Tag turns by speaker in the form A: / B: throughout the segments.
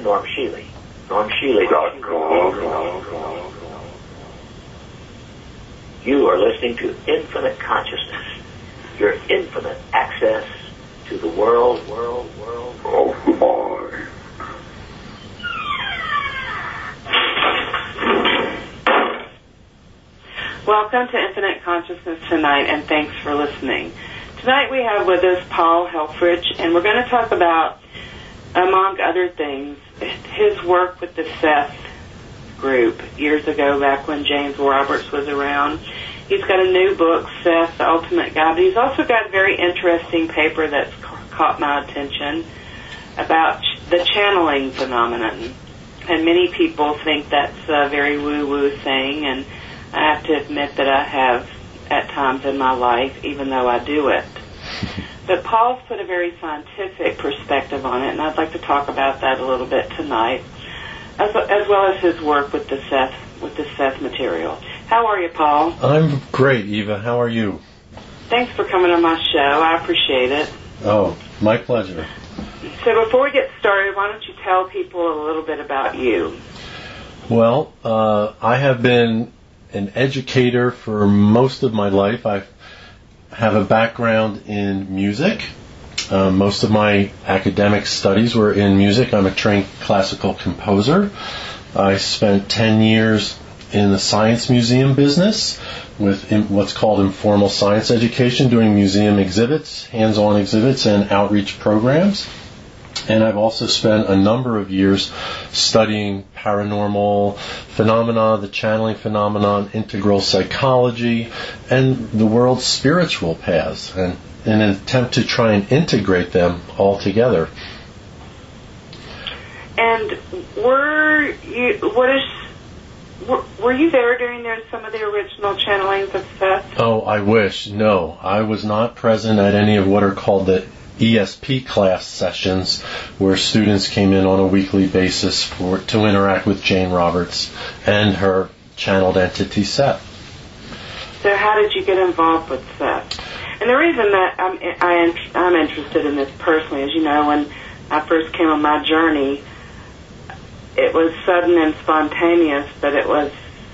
A: Norm Shealy. NormShealy.com. You are listening to Infinite Consciousness, your infinite access to the world of the mind.
B: Welcome to Infinite Consciousness tonight, and thanks for listening. Tonight we have with us Paul Helfrich, and we're going to talk about, among other things, his work with the Seth group years ago, back when James Roberts was around. He's got a new book, Seth, The Ultimate Guide, but he's also got a very interesting paper that's caught my attention about the channeling phenomenon. And many people think that's a very woo-woo thing, and I have to admit that I have at times in my life, even though I do it. But Paul's put a very scientific perspective on it, and I'd like to talk about that a little bit tonight, as well as his work with the Seth material. How are you, Paul?
C: I'm great, Eva. How are you?
B: Thanks for coming on my show. I appreciate it.
C: Oh, my pleasure.
B: So before we get started, why don't you tell people a little bit about you?
C: Well, I have been an educator for most of my life. I have a background in music. Most of my academic studies were in music. I'm a trained classical composer. I spent 10 years in the science museum business with what's called informal science education, doing museum exhibits, hands-on exhibits, and outreach programs. And I've also spent a number of years studying paranormal phenomena, the channeling phenomenon, integral psychology, and the world's spiritual paths, and in an attempt to try and integrate them all together.
B: And were you there during some of the original channelings of Seth?
C: Oh, I wish. No, I was not present at any of what are called the ESP class sessions, where students came in on a weekly basis to interact with Jane Roberts and her channeled entity Seth.
B: So how did you get involved with Seth? And the reason that I'm interested in this personally is, when I first came on my journey, it was sudden and spontaneous, but it was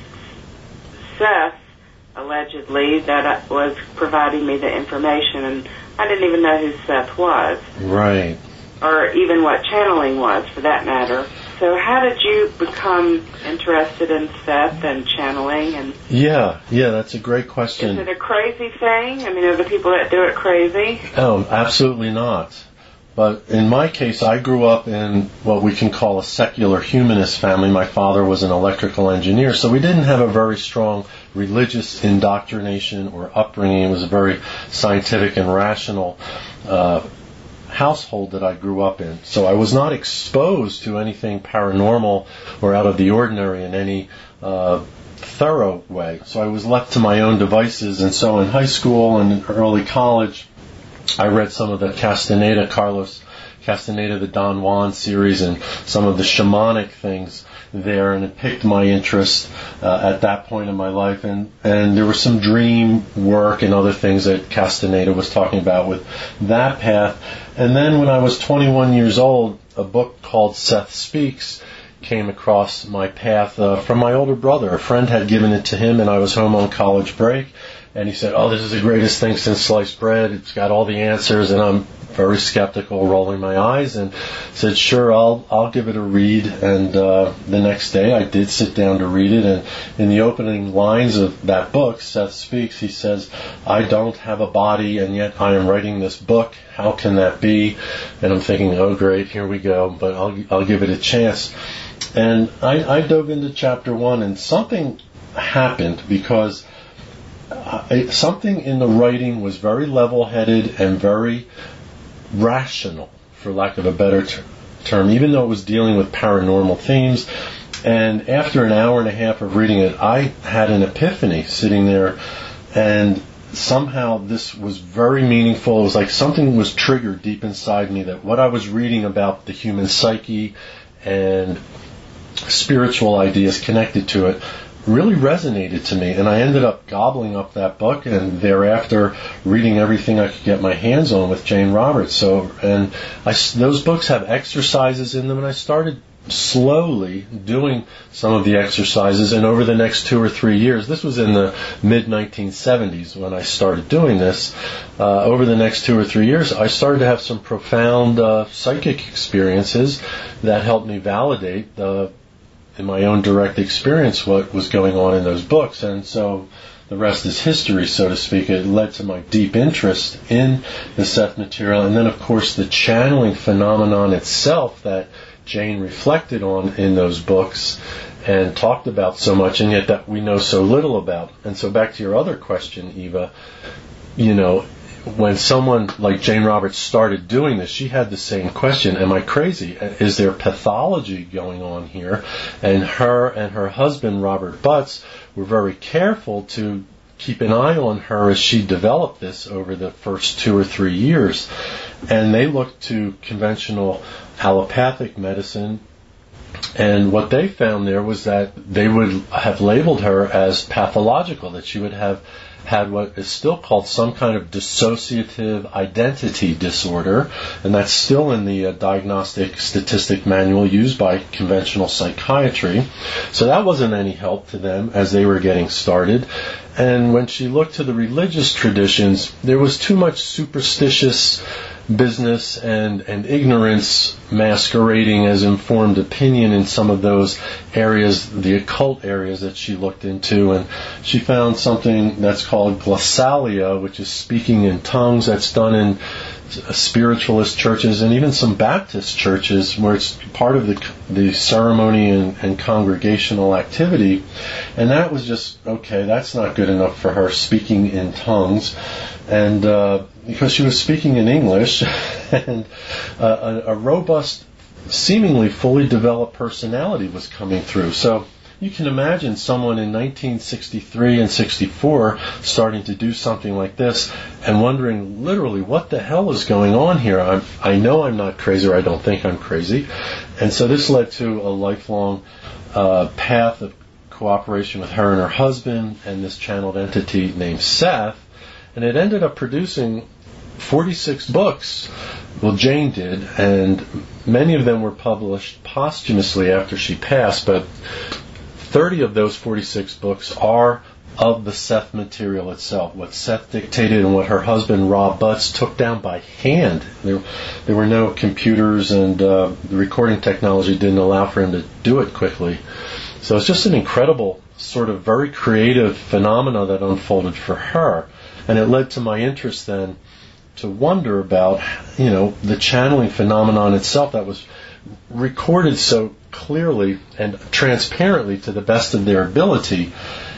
B: Seth, allegedly, that was providing me the information, and I didn't even know who Seth was.
C: Right.
B: Or even what channeling was, for that matter. So how did you become interested in Seth and channeling?
C: Yeah, that's a great question.
B: Is it a crazy thing? I mean, are the people that do it crazy?
C: Oh, absolutely not. But in my case, I grew up in what we can call a secular humanist family. My father was an electrical engineer, so we didn't have a very strong religious indoctrination or upbringing. It was a very scientific and rational household that I grew up in. So I was not exposed to anything paranormal or out of the ordinary in any thorough way. So I was left to my own devices. And so in high school and in early college, I read some of the Carlos Castaneda, the Don Juan series, and some of the shamanic things there, and it piqued my interest at that point in my life. And there was some dream work and other things that Castaneda was talking about with that path. And then when I was 21 years old, a book called Seth Speaks came across my path from my older brother. A friend had given it to him, and I was home on college break. And he said, "Oh, this is the greatest thing since sliced bread. It's got all the answers." And I'm very skeptical, rolling my eyes, and said, "Sure, I'll give it a read." And the next day, I did sit down to read it. And in the opening lines of that book, Seth Speaks, he says, "I don't have a body, and yet I am writing this book. How can that be?" And I'm thinking, "Oh, great, here we go." But I'll give it a chance. And I dove into chapter 1, and something happened because something in the writing was very level-headed and very rational, for lack of a better term, even though it was dealing with paranormal themes. And after an hour and a half of reading it, I had an epiphany sitting there, and somehow this was very meaningful. It was like something was triggered deep inside me, that what I was reading about the human psyche and spiritual ideas connected to it really resonated to me, and I ended up gobbling up that book, and thereafter reading everything I could get my hands on with Jane Roberts. Those books have exercises in them, and I started slowly doing some of the exercises, and over the next 2 or 3 years, this was in the mid-1970s when I started doing this, over the next 2 or 3 years, I started to have some profound psychic experiences that helped me validate in my own direct experience what was going on in those books. And so the rest is history, so to speak. It led to my deep interest in the Seth material, and then, of course, the channeling phenomenon itself that Jane reflected on in those books and talked about so much, and yet that we know so little about. And so back to your other question, Eva, when someone like Jane Roberts started doing this, she had the same question: am I crazy? Is there pathology going on here? And her husband, Robert Butts, were very careful to keep an eye on her as she developed this over the first 2 or 3 years. And they looked to conventional allopathic medicine, and what they found there was that they would have labeled her as pathological, that she would have had what is still called some kind of dissociative identity disorder, and that's still in the diagnostic statistic manual used by conventional psychiatry. So that wasn't any help to them as they were getting started. And when she looked to the religious traditions, there was too much superstitious business and ignorance masquerading as informed opinion in some of those areas, the occult areas that she looked into. And she found something that's called glossalia, which is speaking in tongues, that's done in spiritualist churches and even some Baptist churches where it's part of the ceremony and congregational activity. And that was just, okay, that's not good enough for her, speaking in tongues. And because she was speaking in English, and a robust, seemingly fully developed personality was coming through. So you can imagine someone in 1963 and 64 starting to do something like this and wondering literally what the hell is going on here. I know I'm not crazy, or I don't think I'm crazy. And so this led to a lifelong path of cooperation with her and her husband and this channeled entity named Seth. And it ended up producing 46 books. Well, Jane did, and many of them were published posthumously after she passed, but 30 of those 46 books are of the Seth material itself, what Seth dictated and what her husband, Rob Butts, took down by hand. There were no computers, and the recording technology didn't allow for him to do it quickly. So it's just an incredible, sort of very creative phenomena that unfolded for her. And it led to my interest then to wonder about, the channeling phenomenon itself that was recorded so clearly and transparently to the best of their ability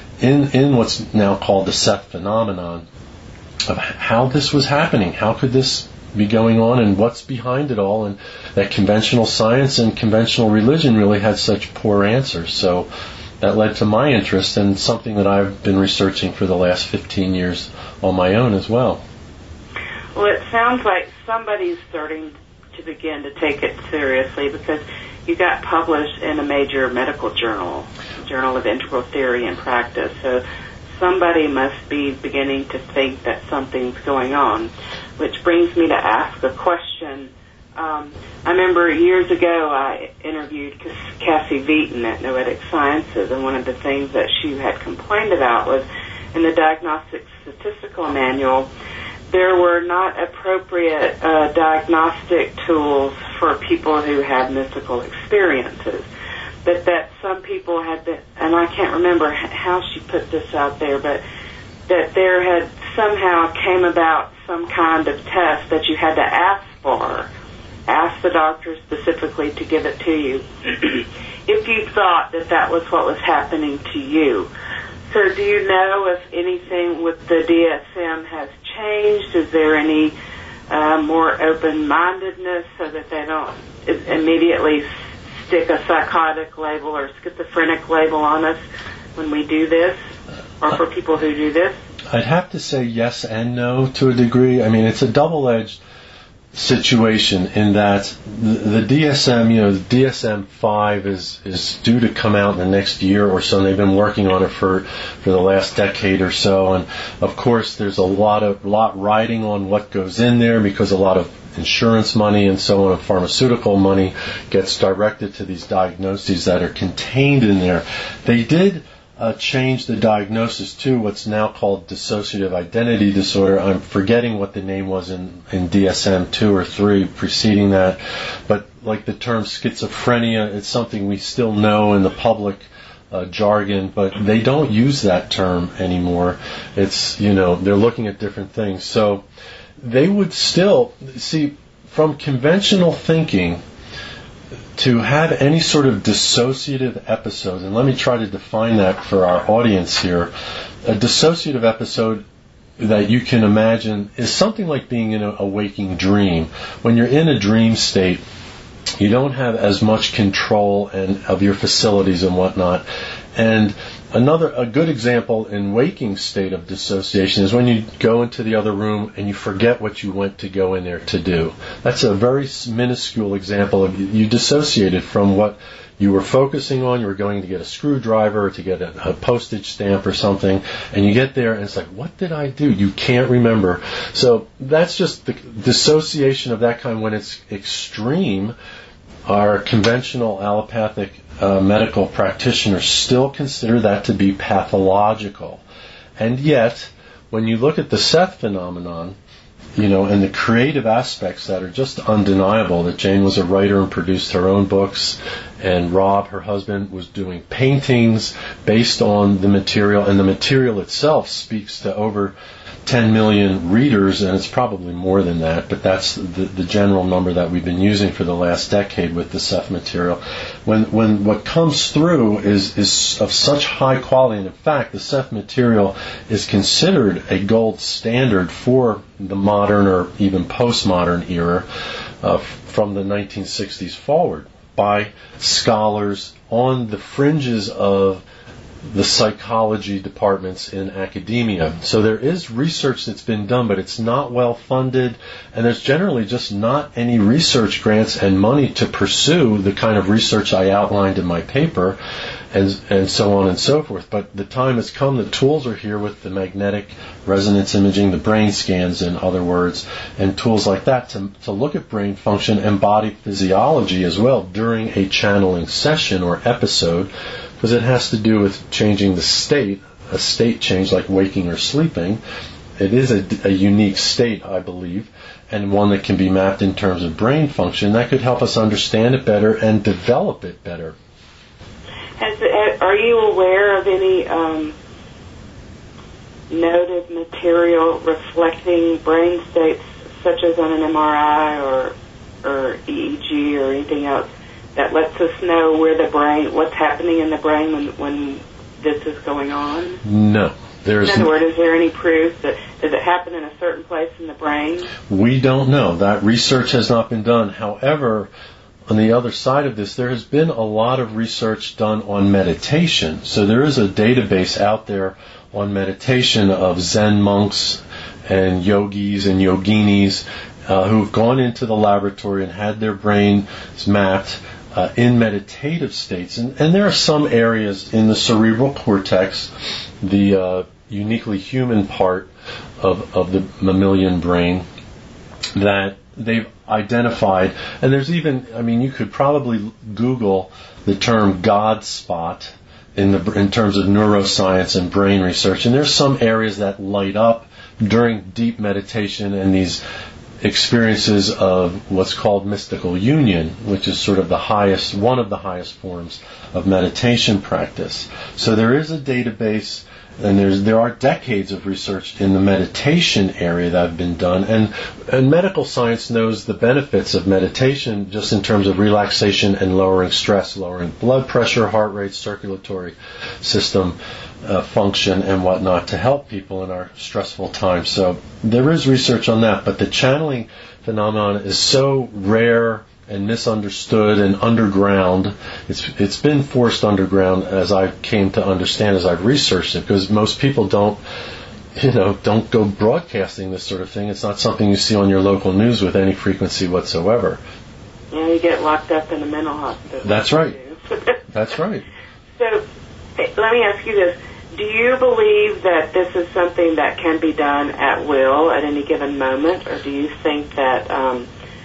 C: in what's now called the Seth phenomenon, of how this was happening. How could this be going on, and what's behind it all, and that conventional science and conventional religion really had such poor answers. So that led to my interest, and something that I've been researching for the last 15 years on my own as well.
B: Well, it sounds like somebody's starting to begin to take it seriously, because you got published in a major medical journal, Journal of Integral Theory and Practice. So somebody must be beginning to think that something's going on, which brings me to ask a question. I remember years ago I interviewed Cassie Veaton at Noetic Sciences, and one of the things that she had complained about was in the Diagnostic Statistical Manual, there were not appropriate diagnostic tools for people who had mystical experiences. But that some people had been, and I can't remember how she put this out there, but that there had somehow came about some kind of test that you had to ask for. Ask the doctor specifically to give it to you if you thought that was what was happening to you. So do you know if anything with the DSM has changed? Is there any more open-mindedness so that they don't immediately stick a psychotic label or schizophrenic label on us when we do this, or for people who do this?
C: I'd have to say yes and no to a degree. I mean, it's a double-edged situation in that the DSM, the DSM-5 is due to come out in the next year or so, and they've been working on it for the last decade or so. And of course, there's a lot riding on what goes in there, because a lot of insurance money and so on, and pharmaceutical money gets directed to these diagnoses that are contained in there. They did change the diagnosis to what's now called dissociative identity disorder. I'm forgetting what the name was in DSM 2 or 3 preceding that, but like the term schizophrenia, it's something we still know in the public jargon, but they don't use that term anymore. It's, they're looking at different things. So they would still, see, from conventional thinking, to have any sort of dissociative episode, and let me try to define that for our audience here. A dissociative episode that you can imagine is something like being in a waking dream. When you're in a dream state, you don't have as much control of your facilities and whatnot. And a good example in waking state of dissociation is when you go into the other room and you forget what you went to go in there to do. That's a very minuscule example of you dissociated from what you were focusing on. You were going to get a screwdriver or to get a postage stamp or something, and you get there and it's like, what did I do? You can't remember. So that's just the dissociation of that kind when it's extreme. Our conventional allopathic medical practitioners still consider that to be pathological. And yet, when you look at the Seth phenomenon, and the creative aspects that are just undeniable, that Jane was a writer and produced her own books, and Rob, her husband, was doing paintings based on the material, and the material itself speaks to over 10 million readers, and it's probably more than that, but that's the general number that we've been using for the last decade with the Seth material. When what comes through is of such high quality, and in fact, the Seth material is considered a gold standard for the modern or even postmodern era from the 1960s forward by scholars on the fringes of the psychology departments in academia. So there is research that's been done, but it's not well funded, and there's generally just not any research grants and money to pursue the kind of research I outlined in my paper, and so on and so forth. But the time has come, the tools are here with the magnetic resonance imaging, the brain scans, in other words, and tools like that to look at brain function and body physiology as well during a channeling session or episode, because it has to do with changing the state, a state change like waking or sleeping. It is a unique state, I believe, and one that can be mapped in terms of brain function. That could help us understand it better and develop it better.
B: Are you aware of any noted material reflecting brain states, such as on an MRI or EEG or anything else, that lets us know where the brain, what's happening in the brain when this is going on?
C: No.
B: In other words, is there any proof that does it happen in a certain place in the brain?
C: We don't know. That research has not been done. However, on the other side of this, there has been a lot of research done on meditation. So there is a database out there on meditation of Zen monks and yogis and yoginis who've gone into the laboratory and had their brains mapped in meditative states. And there are some areas in the cerebral cortex, the uniquely human part of the mammalian brain, that they've identified. And there's even, you could probably Google the term God spot in terms of neuroscience and brain research. And there's some areas that light up during deep meditation and these experiences of what's called mystical union, which is sort of one of the highest forms of meditation practice. So there is a database, and there are decades of research in the meditation area that have been done, and medical science knows the benefits of meditation just in terms of relaxation and lowering stress, lowering blood pressure, heart rate, circulatory system function and whatnot to help people in our stressful times. So there is research on that, but the channeling phenomenon is so rare and misunderstood and underground. It's been forced underground, as I came to understand as I've researched it, because most people don't go broadcasting this sort of thing. It's not something you see on your local news with any frequency whatsoever.
B: Yeah, you get locked up in a mental hospital.
C: That's right. That's right.
B: So let me ask you this. Do you believe that this is something that can be done at will at any given moment, or do you think that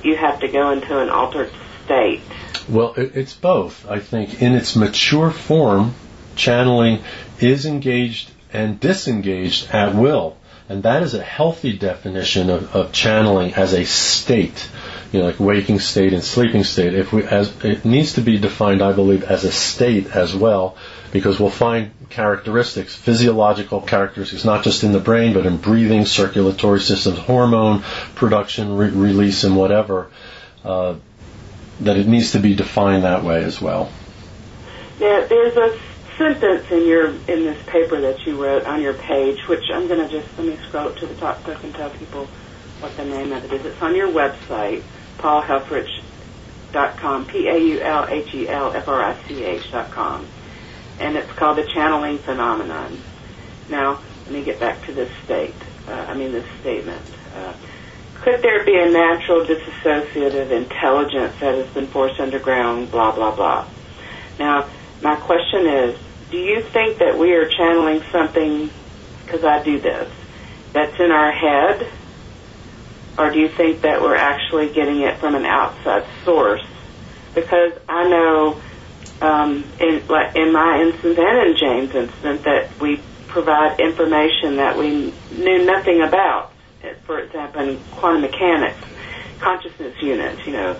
B: you have to go into an altered state?
C: Well, it's both. I think in its mature form, channeling is engaged and disengaged at will. And that is a healthy definition of channeling as a state, like waking state and sleeping state. It needs to be defined, I believe, as a state as well, because we'll find characteristics, physiological characteristics, not just in the brain, but in breathing, circulatory systems, hormone production, release, and whatever, that it needs to be defined that way as well.
B: Now, there's a sentence in this paper that you wrote on your page, which I'm going to let me scroll up to the top so I can tell people what the name of it is. It's on your website, paulhelfrich.com, PaulHelfrich.com, and it's called the channeling phenomenon. Now, let me get back to this this statement. Could there be a natural disassociative intelligence that has been forced underground, blah, blah, blah? Now, my question is, do you think that we are channeling something, because I do this, that's in our head, or do you think that we're actually getting it from an outside source? Because I know in my instance and in Jane's instance that we provide information that we knew nothing about. For example, in quantum mechanics, consciousness units,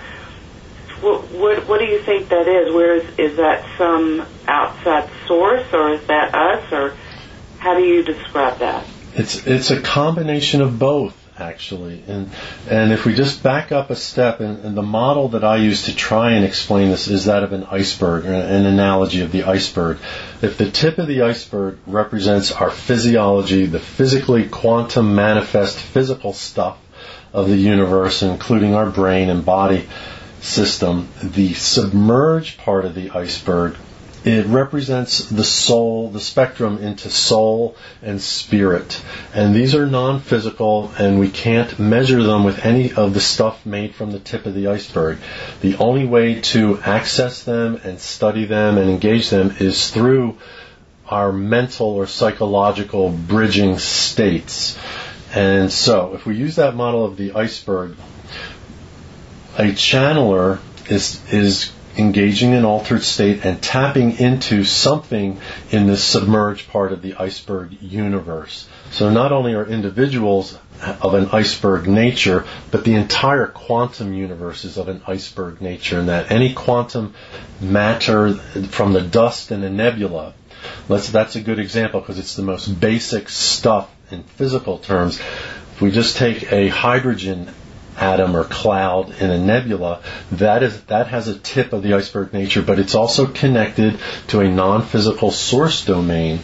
B: What do you think that is? Is that some outside source, or is that us, or how do you describe that?
C: It's a combination of both, actually. And if we just back up a step, and the model that I use to try and explain this is that of an iceberg, an analogy of the iceberg. If the tip of the iceberg represents our physiology, the physically quantum manifest physical stuff of the universe, including our brain and body system, the submerged part of the iceberg, it represents the soul, the spectrum into soul and spirit. And these are non-physical, and we can't measure them with any of the stuff made from the tip of the iceberg. The only way to access them and study them and engage them is through our mental or psychological bridging states. And so, if we use that model of the iceberg, a channeler is engaging in altered state and tapping into something in the submerged part of the iceberg universe. So not only are individuals of an iceberg nature, but the entire quantum universe is of an iceberg nature, and that any quantum matter from the dust in a nebula, that's a good example because it's the most basic stuff in physical terms. If we just take a hydrogen atom or cloud in a nebula, that has a tip of the iceberg nature, but it's also connected to a non-physical source domain,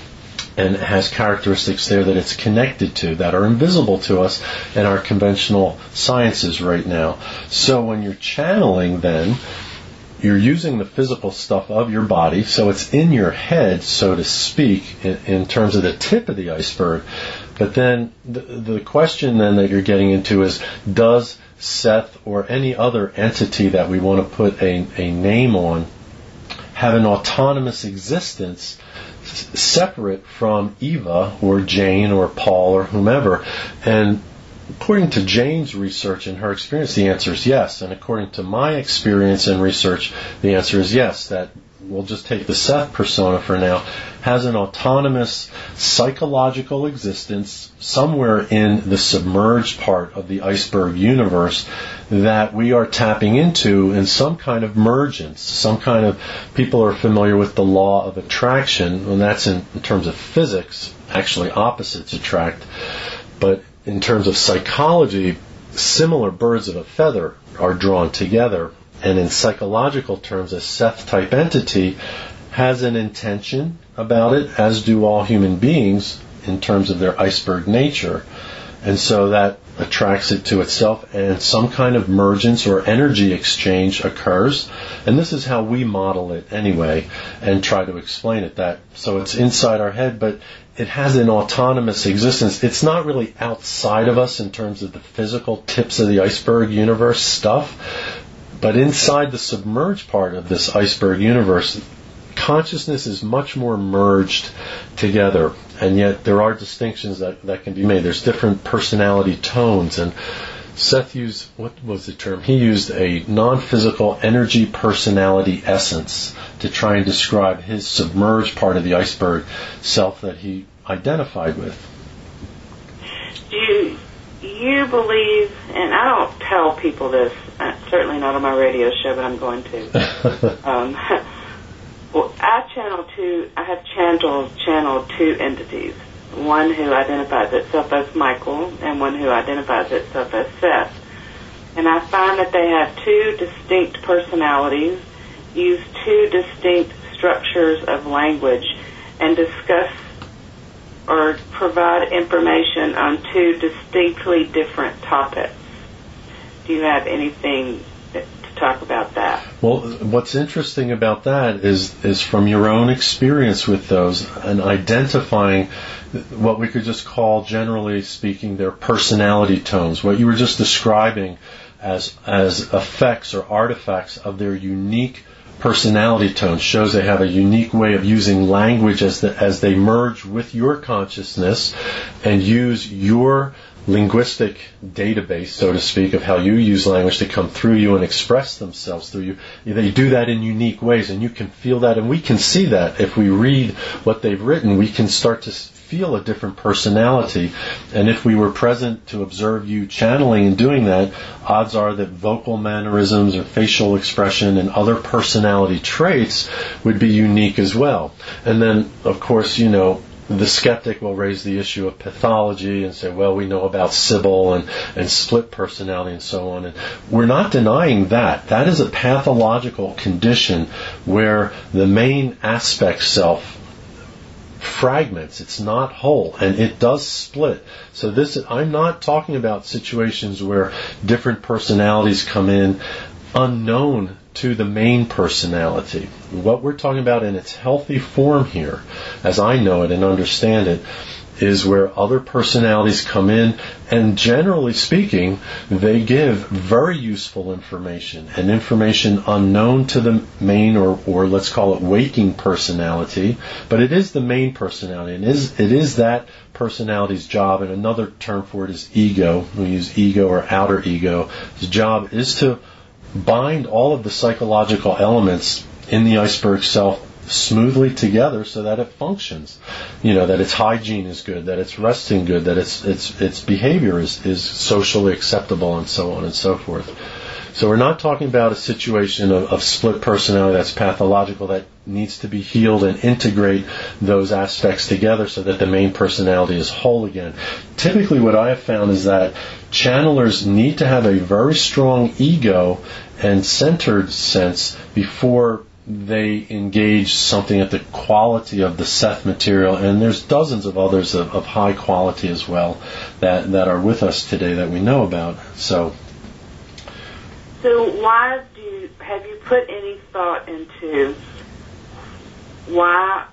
C: and it has characteristics there that it's connected to that are invisible to us in our conventional sciences right now. So when you're channeling, then you're using the physical stuff of your body, so it's in your head, so to speak, in terms of the tip of the iceberg. But then the question then that you're getting into is, does Seth or any other entity that we want to put a name on have an autonomous existence separate from Eva or Jane or Paul or whomever? And according to Jane's research and her experience, the answer is yes. And according to my experience and research, the answer is yes, that we'll just take the Seth persona for now, has an autonomous psychological existence somewhere in the submerged part of the iceberg universe that we are tapping into in some kind of mergence, some kind of, people are familiar with the law of attraction, and that's in terms of physics, actually opposites attract, but in terms of psychology, similar birds of a feather are drawn together. And in psychological terms, a Seth-type entity has an intention about it, as do all human beings in terms of their iceberg nature. And so that attracts it to itself, and some kind of mergence or energy exchange occurs. And this is how we model it anyway and try to explain it. So it's inside our head, but it has an autonomous existence. It's not really outside of us in terms of the physical tips of the iceberg universe stuff. But inside the submerged part of this iceberg universe, consciousness is much more merged together. And yet there are distinctions that can be made. There's different personality tones. And Seth used, what was the term? He used a non-physical energy personality essence to try and describe his submerged part of the iceberg self that he identified with.
B: Do you believe, and I don't tell people this, certainly not on my radio show, but I'm going to. Well, I have channeled two entities. One who identifies itself as Michael and one who identifies itself as Seth. And I find that they have two distinct personalities, use two distinct structures of language, and discuss or provide information on two distinctly different topics. Do you have anything to talk about that?
C: Well, what's interesting about that is from your own experience with those and identifying what we could just call, generally speaking, their personality tones, what you were just describing as effects or artifacts of their unique personality tones, shows they have a unique way of using language as they merge with your consciousness and use your linguistic database, so to speak, of how you use language to come through you and express themselves through you. They do that in unique ways, and you can feel that, and we can see that. If we read what they've written, we can start to feel a different personality, and if we were present to observe you channeling and doing that, odds are that vocal mannerisms or facial expression and other personality traits would be unique as well. And then, of course, the skeptic will raise the issue of pathology and say, well, we know about Sybil and split personality and so on. And we're not denying that. That is a pathological condition where the main aspect self fragments. It's not whole, and it does split. So I'm not talking about situations where different personalities come in unknown to the main personality. What we're talking about in its healthy form here, as I know it and understand it, is where other personalities come in, and generally speaking, they give very useful information, and information unknown to the main or let's call it waking personality, but it is the main personality, and it is that personality's job, and another term for it is ego. We use ego or outer ego. His job is to bind all of the psychological elements in the iceberg self smoothly together so that it functions. That its hygiene is good, that it's resting good, that its behavior is socially acceptable, and so on and so forth. So we're not talking about a situation of split personality that's pathological, that needs to be healed and integrate those aspects together so that the main personality is whole again. Typically what I have found is that channelers need to have a very strong ego and centered sense before they engage something at the quality of the Seth material, and there's dozens of others of high quality as well that are with us today that we know about. So
B: why have you put any thought into why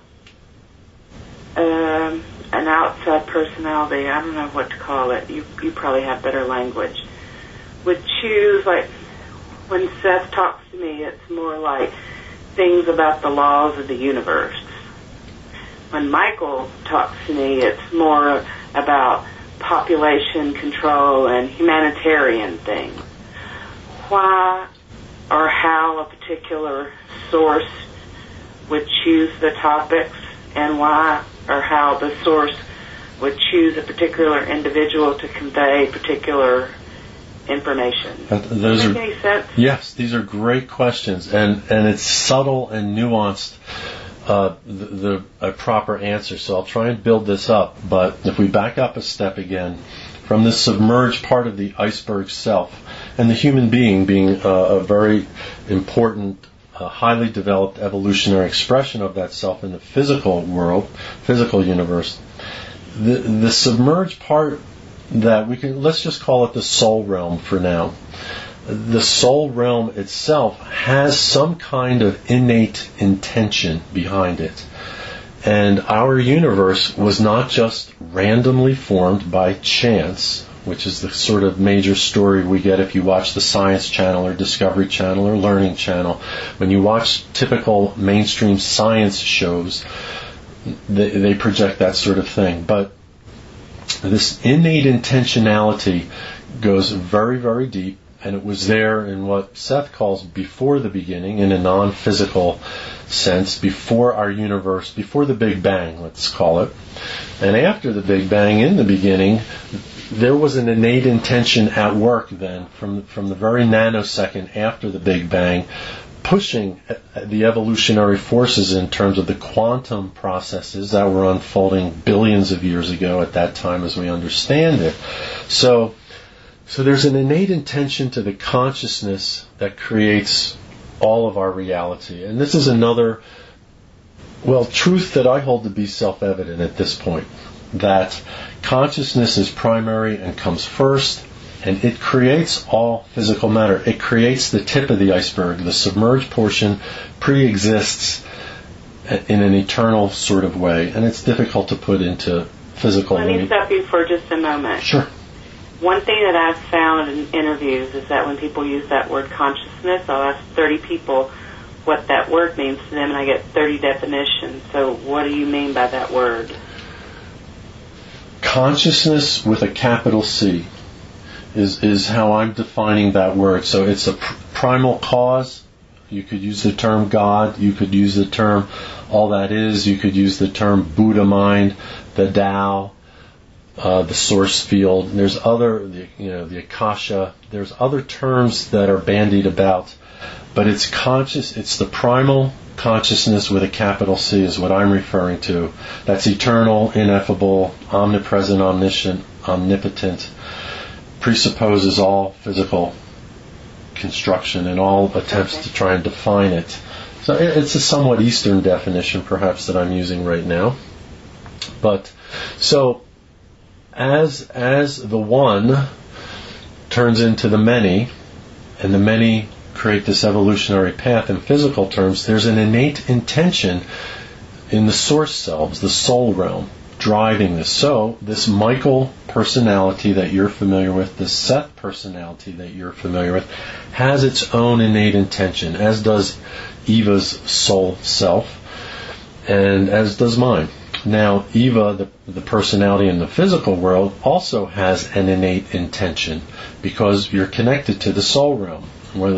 B: an outside personality, I don't know what to call it, you probably have better language, would choose, like when Seth talks to me, it's more like things about the laws of the universe. When Michael talks to me, it's more about population control and humanitarian things. Why or how a particular source would choose the topics, and why or how the source would choose a particular individual to convey particular information. Does that make any sense?
C: Yes, these are great questions, and it's subtle and nuanced, a proper answer. So I'll try and build this up, but if we back up a step again, from this submerged part of the iceberg self, and the human being a very important, highly developed evolutionary expression of that self in the physical world, physical universe, the submerged part that let's just call it the soul realm for now. The soul realm itself has some kind of innate intention behind it. And our universe was not just randomly formed by chance, which is the sort of major story we get if you watch the Science Channel or Discovery Channel or Learning Channel. When you watch typical mainstream science shows, they project that sort of thing. But this innate intentionality goes very, very deep, and it was there in what Seth calls before the beginning, in a non-physical sense, before our universe, before the Big Bang, let's call it. And after the Big Bang, in the beginning, there was an innate intention at work then, from the very nanosecond after the Big Bang, pushing the evolutionary forces in terms of the quantum processes that were unfolding billions of years ago at that time as we understand it. So there's an innate intention to the consciousness that creates all of our reality. And this is another, truth that I hold to be self-evident at this point, that consciousness is primary and comes first, and it creates all physical matter. It creates the tip of the iceberg. The submerged portion pre-exists in an eternal sort of way, and it's difficult to put into physical.
B: Let me stop you for just a moment.
C: Sure.
B: One thing that I've found in interviews is that when people use that word consciousness, I'll ask 30 people what that word means to them, and I get 30 definitions. So what do you mean by that word?
C: Consciousness with a capital C is how I'm defining that word. So it's a primal cause. You could use the term God. You could use the term all that is. You could use the term Buddha mind, the Tao, the source field. There's other, the Akasha. There's other terms that are bandied about, but it's conscious. It's the primal consciousness with a capital C is what I'm referring to. That's eternal, ineffable, omnipresent, omniscient, omnipotent, presupposes all physical construction and all attempts to try and define it. So it's a somewhat Eastern definition, perhaps, that I'm using right now. But so as the one turns into the many, and the many create this evolutionary path in physical terms, there's an innate intention in the source selves, the soul realm, driving this. So this Michael personality that you're familiar with, this Seth personality that you're familiar with, has its own innate intention, as does Eva's soul self, and as does mine. Now, Eva, the personality in the physical world, also has an innate intention, because you're connected to the soul realm.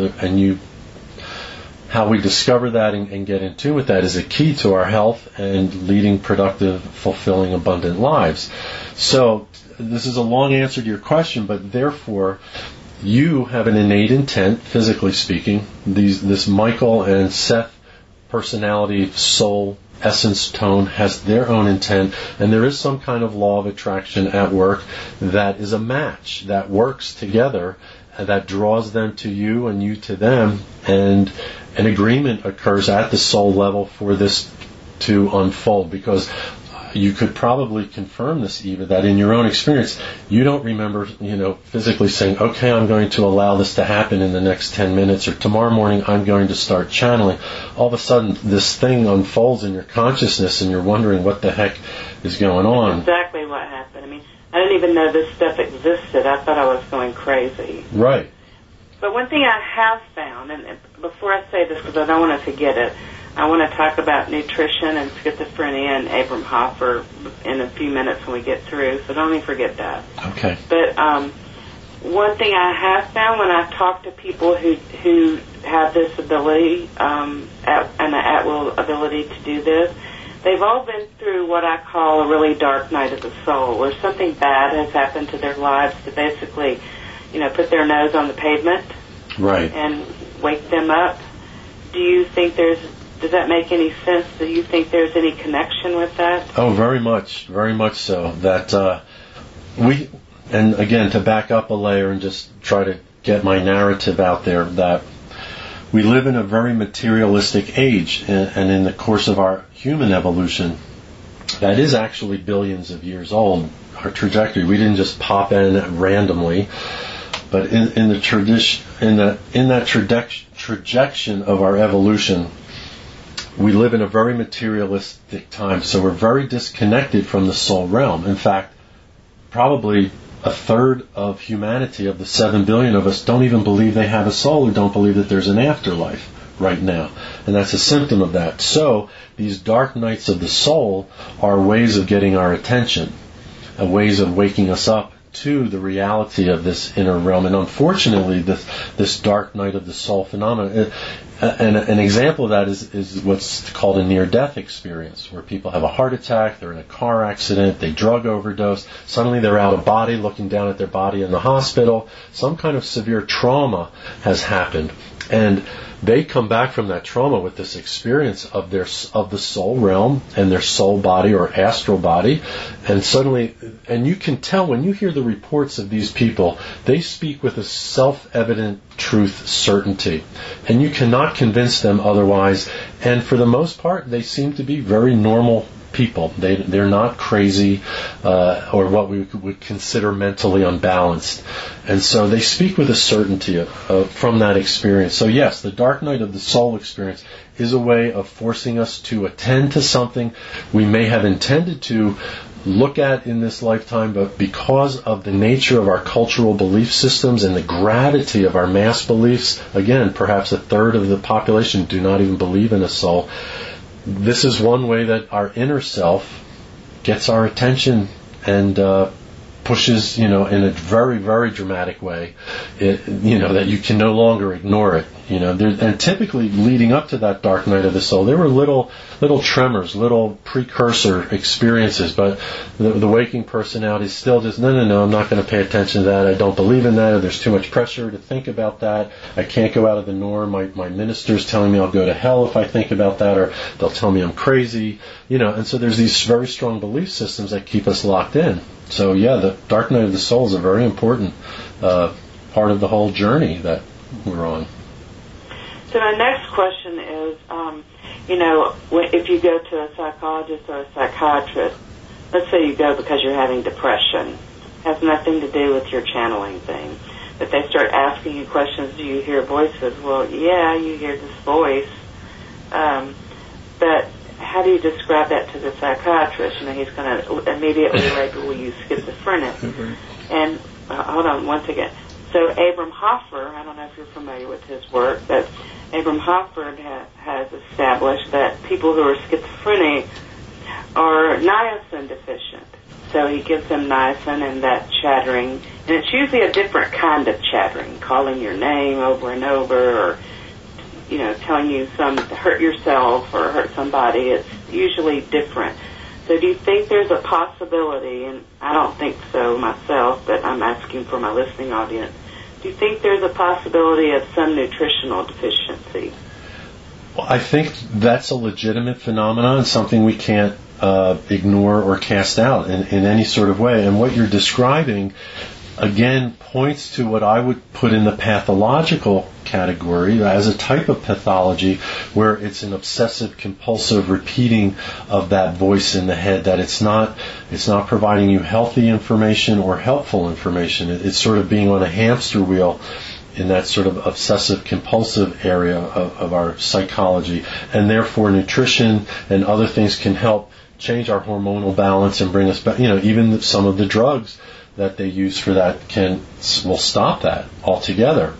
C: How we discover that and get in tune with that is a key to our health and leading productive, fulfilling, abundant lives. So this is a long answer to your question, but therefore you have an innate intent, physically speaking. This Michael and Seth personality, soul, essence, tone has their own intent, and there is some kind of law of attraction at work that is a match, that works together, that draws them to you and you to them, and an agreement occurs at the soul level for this to unfold. Because you could probably confirm this, Eva, that in your own experience, you don't remember, physically saying, okay, I'm going to allow this to happen in the next 10 minutes, or tomorrow morning I'm going to start channeling. All of a sudden, this thing unfolds in your consciousness, and you're wondering what the heck is going on.
B: That's exactly what happened. I didn't even know this stuff existed. I thought I was going crazy.
C: Right.
B: But one thing I have found, and before I say this, because I don't want to forget it, I want to talk about nutrition and schizophrenia and Abraham Hoffer in a few minutes when we get through, so don't even forget that.
C: Okay.
B: But one thing I have found when I talk to people who have this ability, an at-will ability to do this, they've all been through what I call a really dark night of the soul, where something bad has happened to their lives to basically, put their nose on the pavement,
C: right,
B: and wake them up. Do you think does that make any sense? Do you think there's any connection with that?
C: Oh, very much so. That and again, to back up a layer and just try to get my narrative out there, that we live in a very materialistic age, and in the course of our human evolution, that is actually billions of years old. Our trajectory, we didn't just pop in randomly, but in that trajectory of our evolution, we live in a very materialistic time. So we're very disconnected from the soul realm. In fact, probably a third of humanity, of the 7 billion of us, don't even believe they have a soul, or don't believe that there's an afterlife right now. And that's a symptom of that. So these dark nights of the soul are ways of getting our attention, ways of waking us up to the reality of this inner realm. And unfortunately, this dark night of the soul phenomenon, and an example of that is what's called a near-death experience, where people have a heart attack, they're in a car accident, they drug overdose, suddenly they're out of body, looking down at their body in the hospital. Some kind of severe trauma has happened, and they come back from that trauma with this experience of the soul realm and their soul body or astral body, and suddenly, and you can tell when you hear the reports of these people, they speak with a self-evident truth certainty, and you cannot convince them otherwise. And for the most part, they seem to be very normal people. They're not crazy or what we would consider mentally unbalanced. And so they speak with a certainty from that experience. So yes, the dark night of the soul experience is a way of forcing us to attend to something we may have intended to look at in this lifetime, but because of the nature of our cultural belief systems and the gravity of our mass beliefs, again, perhaps a third of the population do not even believe in a soul. This is one way that our inner self gets our attention and pushes, in a very, very dramatic way, that you can no longer ignore it. And typically leading up to that dark night of the soul, there were little tremors, little precursor experiences, but the waking personality still just, no, I'm not going to pay attention to that. I don't believe in that. Or there's too much pressure to think about that. I can't go out of the norm. My minister's telling me I'll go to hell if I think about that, or they'll tell me I'm crazy. And so there's these very strong belief systems that keep us locked in. So yeah, the dark night of the soul is a very important part of the whole journey that we're on.
B: So my next question is, if you go to a psychologist or a psychiatrist, let's say you go because you're having depression, has nothing to do with your channeling thing, but they start asking you questions, do you hear voices? Well, yeah, you hear this voice, but how do you describe that to the psychiatrist? He's going to immediately label you schizophrenic. And hold on one second. So Abram Hoffer, I don't know if you're familiar with his work, but Abram Hoffer has established that people who are schizophrenic are niacin deficient. So he gives them niacin and that chattering, and it's usually a different kind of chattering, calling your name over and over, or telling you to hurt yourself or hurt somebody. It's usually different. So do you think there's a possibility, and I don't think so myself, but I'm asking for my listening audience, do you think there's a possibility of some nutritional deficiency?
C: Well, I think that's a legitimate phenomenon and something we can't ignore or cast out in any sort of way. And what you're describing, again, points to what I would put in the pathological category as a type of pathology where it's an obsessive compulsive repeating of that voice in the head, that it's not providing you healthy information or helpful information. It's sort of being on a hamster wheel in that sort of obsessive compulsive area of our psychology, and therefore nutrition and other things can help change our hormonal balance and bring us back. Even some of the drugs that they use for that will stop that altogether.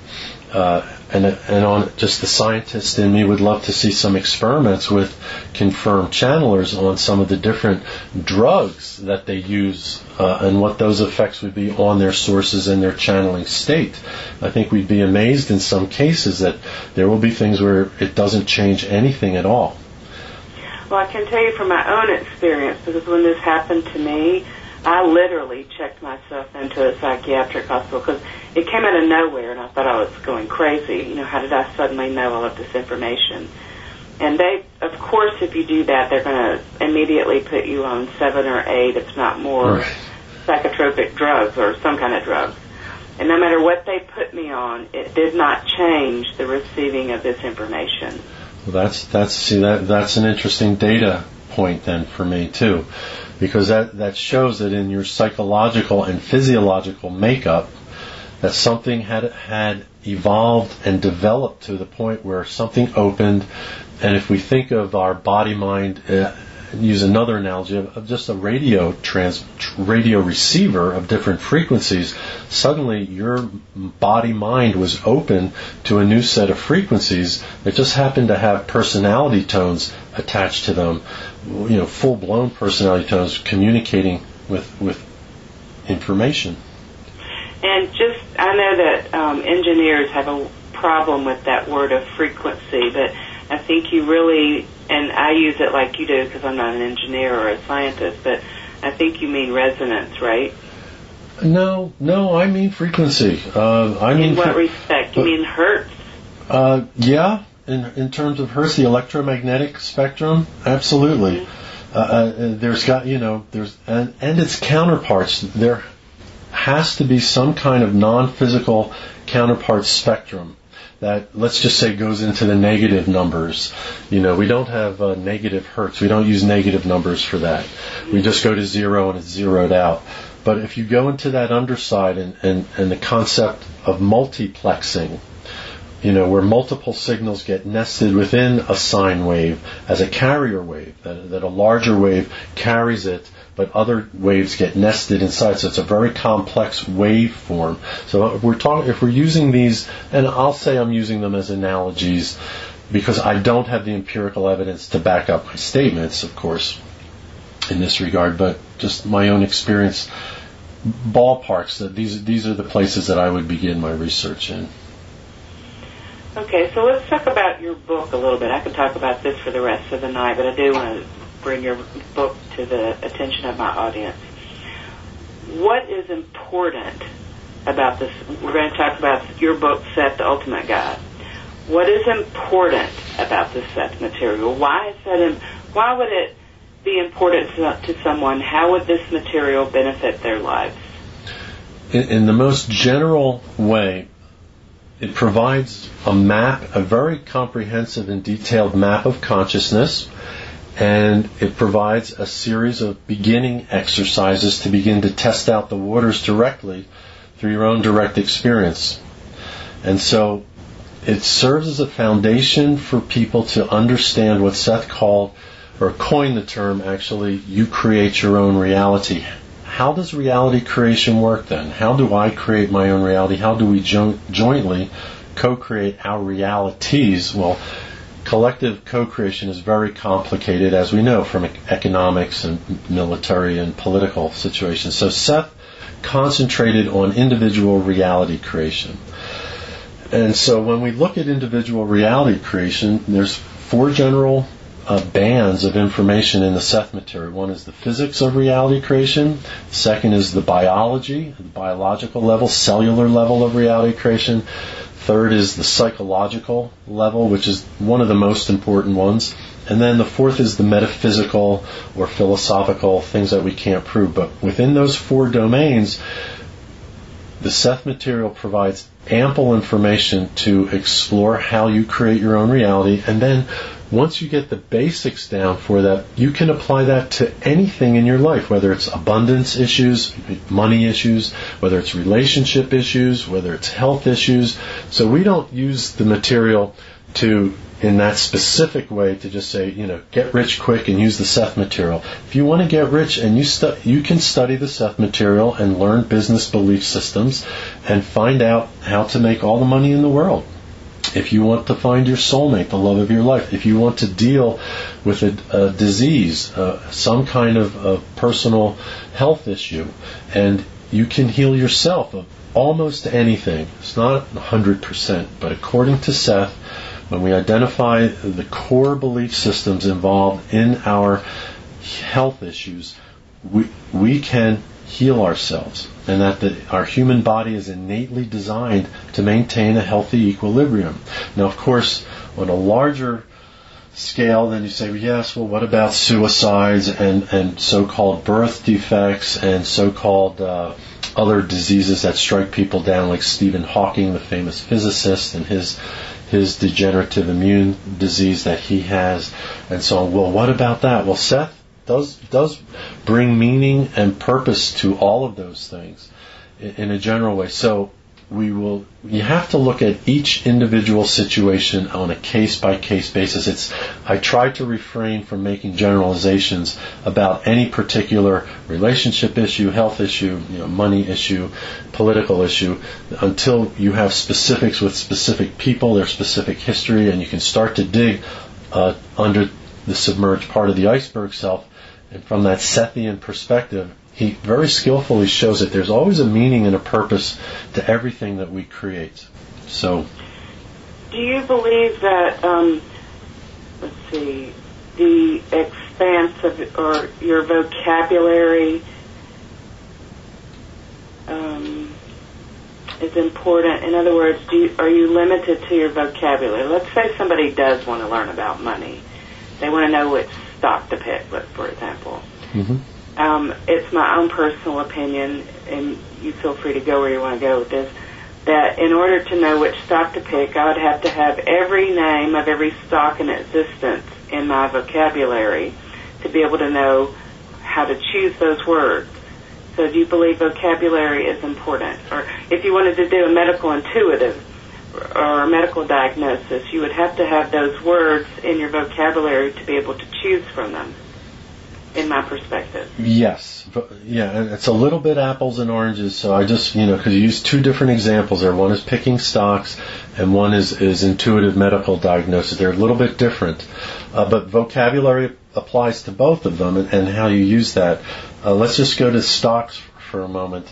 C: And on just the scientist in me would love to see some experiments with confirmed channelers on some of the different drugs that they use and what those effects would be on their sources and their channeling state. I think we'd be amazed in some cases that there will be things where it doesn't change anything at all.
B: Well, I can tell you from my own experience, because when this happened to me, I literally checked myself into a psychiatric hospital because it came out of nowhere, and I thought I was going crazy. How did I suddenly know all of this information? And they, of course, if you do that, they're going to immediately put you on 7 or 8, if not more, psychotropic drugs or some kind of drugs. And no matter what they put me on, it did not change the receiving of this information.
C: Well, that's an interesting data point then for me too. Because that shows that in your psychological and physiological makeup, that something had evolved and developed to the point where something opened. And if we think of our body-mind, use another analogy of just a radio receiver of different frequencies, suddenly your body-mind was open to a new set of frequencies that just happened to have personality tones attached to them. Full-blown personality tones communicating with information.
B: And just, I know that engineers have a problem with that word of frequency, but I think you really, and I use it like you do because I'm not an engineer or a scientist, but I think you mean resonance, right?
C: No, I mean frequency.
B: In what respect? You mean hertz?
C: Yeah, in terms of hertz, the electromagnetic spectrum, absolutely. There's got, there's, and its counterparts. There has to be some kind of non-physical counterpart spectrum that, let's just say, goes into the negative numbers. We don't have negative hertz. We don't use negative numbers for that. We just go to 0 and it's zeroed out. But if you go into that underside and the concept of multiplexing, where multiple signals get nested within a sine wave as a carrier wave, that a larger wave carries it, but other waves get nested inside. So it's a very complex waveform. So if we're using these, and I'll say I'm using them as analogies because I don't have the empirical evidence to back up my statements, of course, in this regard, but just my own experience, ballparks, that these are the places that I would begin my research in.
B: Okay, so let's talk about your book a little bit. I could talk about this for the rest of the night, but I do want to bring your book to the attention of my audience. What is important about this? We're going to talk about your book, Seth, the Ultimate Guide. What is important about this Seth material? Why would it be important to someone? How would this material benefit their lives?
C: In the most general way, it provides a map, a very comprehensive and detailed map of consciousness, and it provides a series of beginning exercises to begin to test out the waters directly through your own direct experience. And so it serves as a foundation for people to understand what Seth called, or coined the term actually, you create your own reality. How does reality creation work then? How do I create my own reality? How do we jointly co-create our realities? Well, collective co-creation is very complicated, as we know, from economics and military and political situations. So Seth concentrated on individual reality creation. And so when we look at individual reality creation, there's 4 general bands of information in the Seth material. One is the physics of reality creation. Second is the biology, the biological level, cellular level of reality creation. Third is the psychological level, which is one of the most important ones. And then the fourth is the metaphysical or philosophical, things that we can't prove. But within those 4 domains, the Seth material provides ample information to explore how you create your own reality. And then once you get the basics down for that, you can apply that to anything in your life, whether it's abundance issues, money issues, whether it's relationship issues, whether it's health issues. So we don't use the material in that specific way to just say, get rich quick and use the Seth material. If you want to get rich, and you can study the Seth material and learn business belief systems and find out how to make all the money in the world. If you want to find your soulmate, the love of your life, if you want to deal with a disease, some kind of personal health issue, and you can heal yourself of almost anything. It's not 100%, but according to Seth, when we identify the core belief systems involved in our health issues, we can heal ourselves, and that our human body is innately designed to maintain a healthy equilibrium. Now, of course, on a larger scale, then you say, well, what about suicides and so-called birth defects and so-called other diseases that strike people down, like Stephen Hawking, the famous physicist, and his degenerative immune disease that he has, and so on. Well, what about that? Well, Seth does bring meaning and purpose to all of those things in a general way. So you have to look at each individual situation on a case-by-case basis. I try to refrain from making generalizations about any particular relationship issue, health issue, money issue, political issue, until you have specifics with specific people, their specific history, and you can start to dig under the submerged part of the iceberg self. And from that Sethian perspective, he very skillfully shows that there's always a meaning and a purpose to everything that we create. So,
B: do you believe that, the expanse of or your vocabulary is important? In other words, are you limited to your vocabulary? Let's say somebody does want to learn about money. They want to know which stock to pick, for example.
C: Mm-hmm.
B: It's my own personal opinion, and you feel free to go where you want to go with this, that in order to know which stock to pick, I would have to have every name of every stock in existence in my vocabulary to be able to know how to choose those words. So do you believe vocabulary is important? Or if you wanted to do a medical intuitive or a medical diagnosis, you would have to have those words in your vocabulary to be able to choose from them, in my perspective.
C: Yes. Yeah, it's a little bit apples and oranges, so I just, because you use two different examples there. One is picking stocks, and one is intuitive medical diagnosis. They're a little bit different. But vocabulary applies to both of them, and how you use that. Let's just go to stocks for a moment.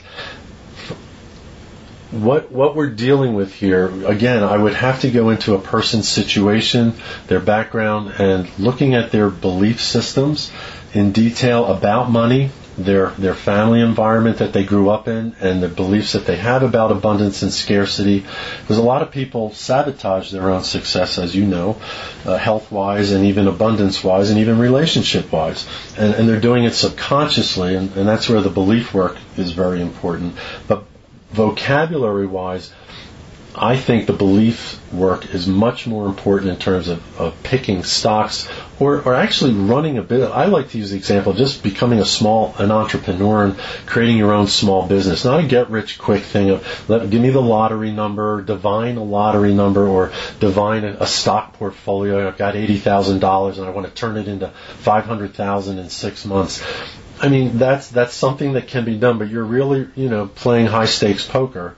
C: What we're dealing with here, again, I would have to go into a person's situation, their background, and looking at their belief systems in detail about money, their family environment that they grew up in, and the beliefs that they have about abundance and scarcity. Because a lot of people sabotage their own success, as you know, health-wise and even abundance-wise and even relationship-wise. And they're doing it subconsciously, and that's where the belief work is very important. But vocabulary-wise, I think the belief work is much more important in terms of picking stocks or actually running a bit. I like to use the example of just becoming an entrepreneur and creating your own small business. Not a get-rich-quick thing of give me the lottery number, divine a lottery number, or divine a stock portfolio. I've got $80,000 and I want to turn it into $500,000 in 6 months. I mean, that's something that can be done, but you're really, playing high-stakes poker.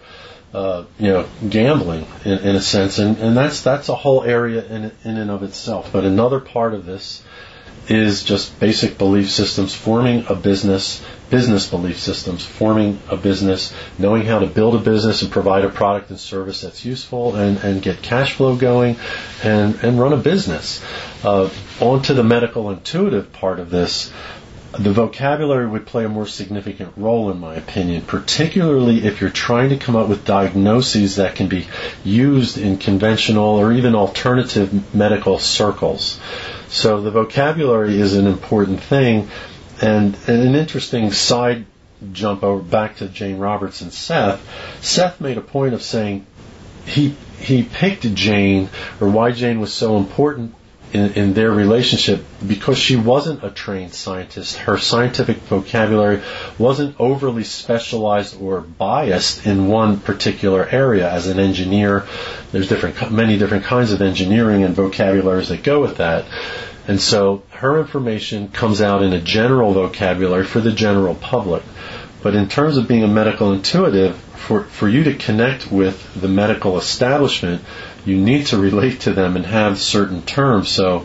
C: Gambling in a sense, and that's a whole area in and of itself. But another part of this is just basic belief systems, forming a business belief systems, forming a business, knowing how to build a business and provide a product and service that's useful and get cash flow going and run a business. On to the medical intuitive part of this. The vocabulary would play a more significant role, in my opinion, particularly if you're trying to come up with diagnoses that can be used in conventional or even alternative medical circles. So the vocabulary is an important thing, and an interesting side jump over back to Jane Roberts and Seth. Seth made a point of saying he picked Jane, or why Jane was so important in their relationship, because she wasn't a trained scientist. Her scientific vocabulary wasn't overly specialized or biased in one particular area. As an engineer, there's many different kinds of engineering and vocabularies that go with that. And so her information comes out in a general vocabulary for the general public. But in terms of being a medical intuitive, for you to connect with the medical establishment, you need to relate to them and have certain terms. So,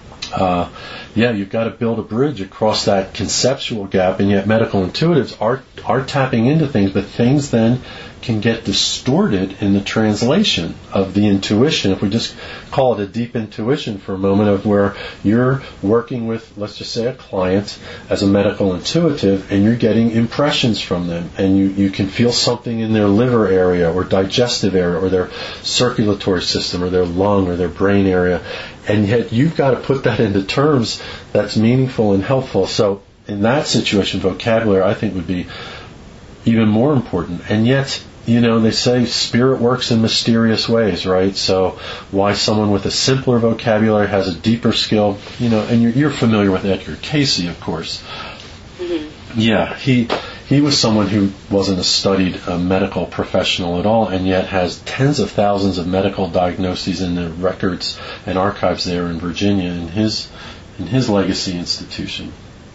C: you've got to build a bridge across that conceptual gap, and yet medical intuitives are tapping into things, but things then can get distorted in the translation of the intuition. If we just call it a deep intuition for a moment, of where you're working with, let's just say, a client as a medical intuitive, and you're getting impressions from them, and you can feel something in their liver area or digestive area or their circulatory system or their lung or their brain area, and yet you've got to put that into terms that's meaningful and helpful. So in that situation, vocabulary, I think, would be even more important. And yet, they say spirit works in mysterious ways, right? So why someone with a simpler vocabulary has a deeper skill, and you're familiar with Edgar Cayce, of course. Mm-hmm. Yeah, he was someone who wasn't a studied medical professional at all, and yet has tens of thousands of medical diagnoses in the records and archives there in Virginia in his legacy institution.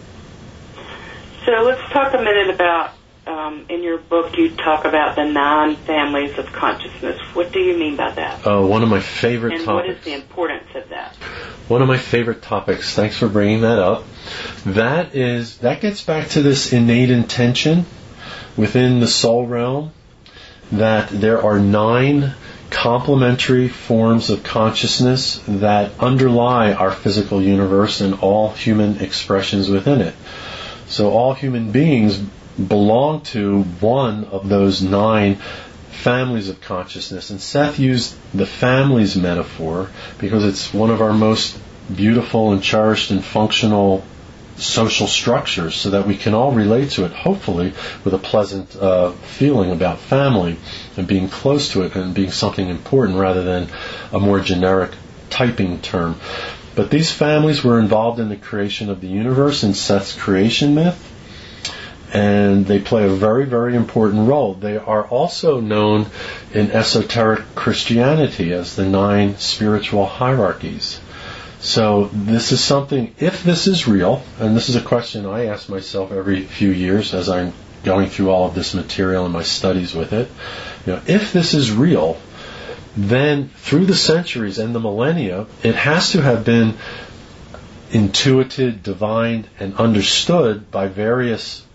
B: So let's talk a minute about, in your book you talk about the 9 families of consciousness. What do you mean by that?
C: One of my favorite topics.
B: And what is the importance of that?
C: One of my favorite topics. Thanks for bringing that up. That gets back to this innate intention within the soul realm, that there are 9 complementary forms of consciousness that underlie our physical universe and all human expressions within it. So all human beings belong to one of those 9 families of consciousness. And Seth used the families metaphor because it's one of our most beautiful and cherished and functional social structures, so that we can all relate to it, hopefully, with a pleasant feeling about family and being close to it and being something important rather than a more generic typing term. But these families were involved in the creation of the universe in Seth's creation myth, and they play a very, very important role. They are also known in esoteric Christianity as the 9 spiritual hierarchies. So this is something, if this is real, and this is a question I ask myself every few years as I'm going through all of this material and my studies with it, if this is real, then through the centuries and the millennia, it has to have been intuited, divined, and understood by various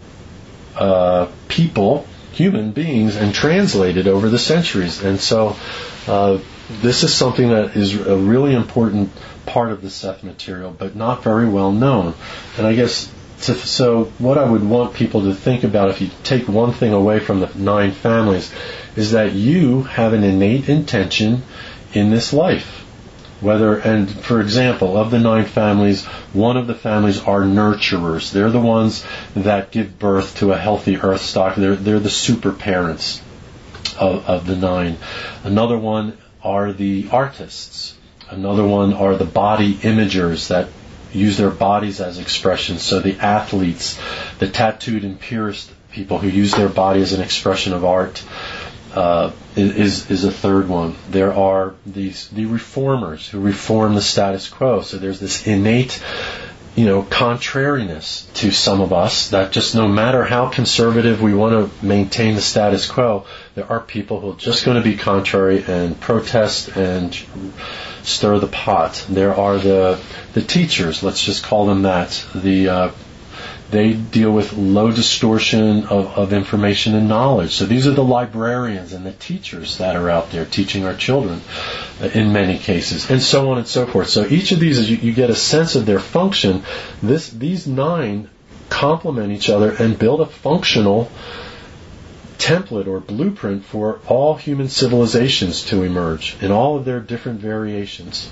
C: people, human beings, and translated over the centuries. And so this is something that is a really important part of the Seth material, but not very well known. And I guess, so what I would want people to think about, if you take one thing away from the 9 families, is that you have an innate intention in this life. And for example, of the 9 families, one of the families are nurturers. They're the ones that give birth to a healthy earth stock. They're the super parents of the 9. Another one are the artists. Another one are the body imagers that use their bodies as expressions. So the athletes, the tattooed and purist people who use their body as an expression of art is a third one. There are the reformers who reform the status quo. So there's this innate, contrariness to some of us, that just no matter how conservative we want to maintain the status quo, there are people who are just going to be contrary and protest and stir the pot. There are the teachers, let's just call them that. They deal with low distortion of information and knowledge. So these are the librarians and the teachers that are out there teaching our children in many cases, and so on and so forth. So each of these, you get a sense of their function. These 9 complement each other and build a functional template or blueprint for all human civilizations to emerge in all of their different variations.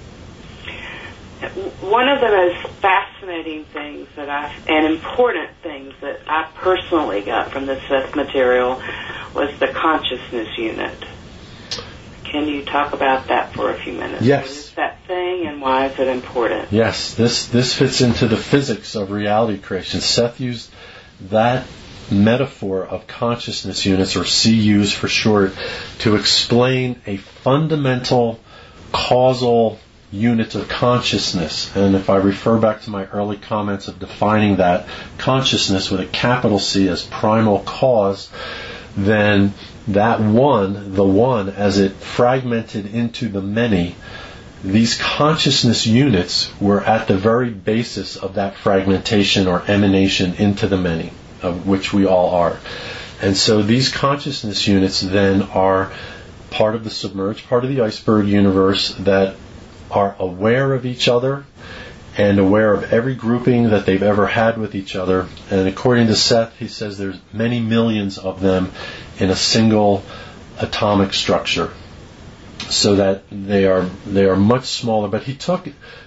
B: One of the most fascinating things and important things that I personally got from the Seth material was the consciousness unit. Can you talk about that for a few minutes?
C: Yes.
B: What is that thing and why is it important?
C: Yes, this fits into the physics of reality creation. Seth used that metaphor of consciousness units, or CUs for short, to explain a fundamental causal unit of consciousness. And if I refer back to my early comments of defining that consciousness with a capital C as primal cause, then that one, as it fragmented into the many, these consciousness units were at the very basis of that fragmentation or emanation into the many, of which we all are. And so these consciousness units then are part of the submerged, part of the iceberg universe that are aware of each other and aware of every grouping that they've ever had with each other. And according to Seth, he says there's many millions of them in a single atomic structure, so that they are much smaller. But he took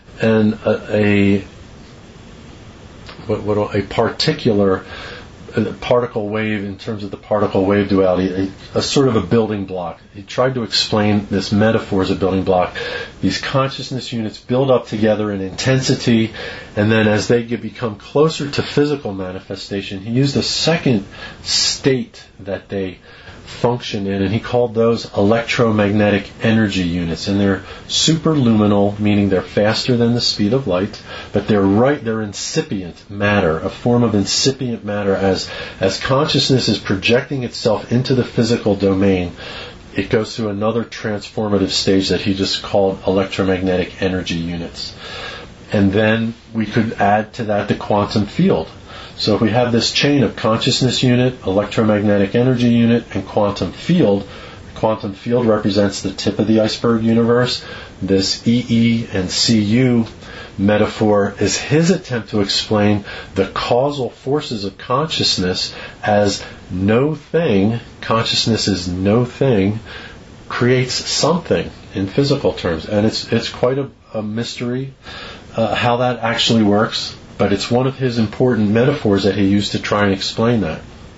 C: a particular particle wave, in terms of the particle wave duality, a sort of a building block. He tried to explain this metaphor as a building block. These consciousness units build up together in intensity, and then as they become closer to physical manifestation, he used a second state that they function in, and he called those electromagnetic energy units. And they're superluminal, meaning they're faster than the speed of light, but they're incipient matter, a form of incipient matter. As consciousness is projecting itself into the physical domain, it goes through another transformative stage that he just called electromagnetic energy units. And then we could add to that the quantum field. So if we have this chain of consciousness unit, electromagnetic energy unit, and quantum field represents the tip of the iceberg universe. This EE and CU metaphor is his attempt to explain the causal forces of consciousness as no thing, consciousness is no thing, creates something in physical terms. And it's quite a mystery how that actually works, but it's one of his important metaphors that he used to try and explain that.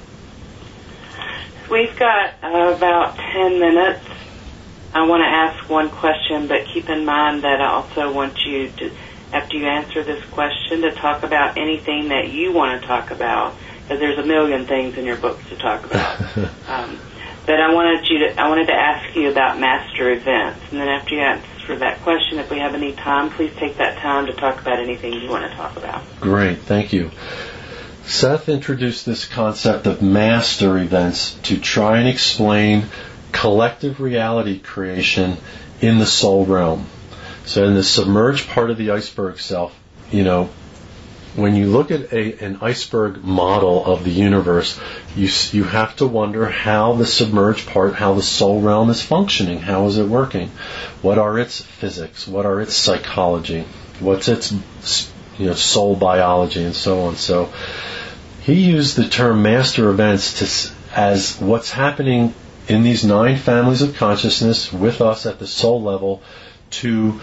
B: We've got about 10 minutes. I want to ask one question, but keep in mind that I also want you to, after you answer this question, to talk about anything that you want to talk about, because there's a million things in your books to talk about. But I wanted to ask you about master events, and then after you answer that question, if we have any time, please take that time to talk about anything you want to talk about.
C: Great, thank you. Seth introduced this concept of master events to try and explain collective reality creation in the soul realm. So in the submerged part of the iceberg self, when you look at an iceberg model of the universe, you have to wonder how the submerged part, how the soul realm is functioning. How is it working? What are its physics? What are its psychology? What's its soul biology and so on? So he used the term master events as what's happening in these 9 families of consciousness with us at the soul level to